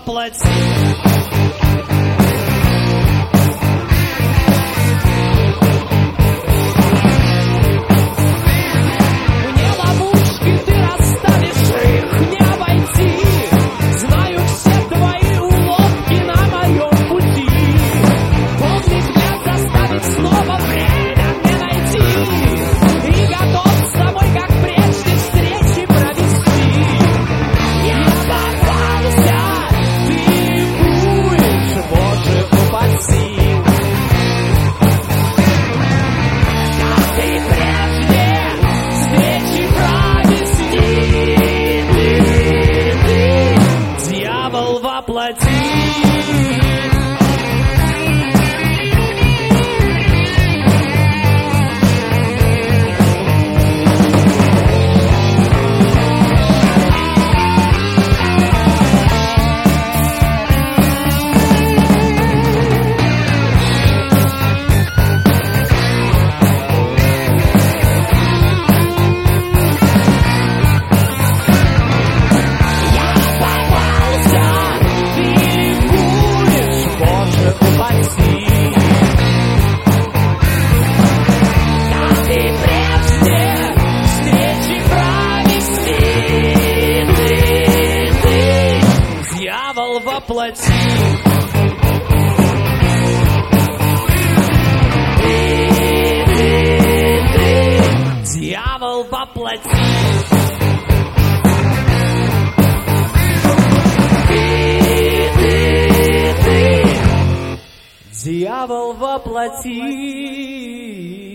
воплоти. Мне ловушки ты расставишь, их не обойти. Знаю все твои уловки на моем пути. Полный взгляд заставит снова время мне найти. И готов с тобой, как прежде, встречи провести. Я попался, ты будешь, Боже, упаси. Как и прежде, встречи провести. Ты, дьявол воплоти. Воплоти. Дьявол воплоти. Дьявол воплоти.